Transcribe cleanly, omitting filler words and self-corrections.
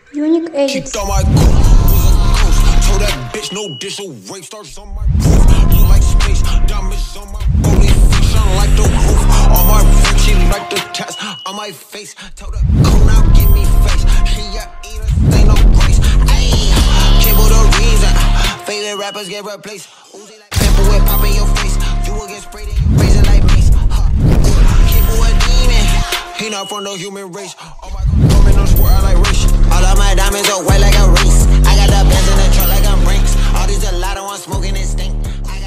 Unique She edits. thought my coupe was a ghost. Told that bitch no dish, so rape stars on my roof. Look like space, diamonds on my body, shine like the roof. On my roof, she like the tats on my face. Told her, cool now, give me face. She a eater, ain't no grace. Ayy, cable the reason. Favorite rappers get replaced. Uzi like pimple with pop in your face. You will get sprayed and you raise it like mace. Cable a demon. He not from the human race. Oh my god, woman no sport, I like race. All of my diamonds are white like a race. I got the bands in the truck like I'm Brinks. All these gelato, I'm smoking it stink.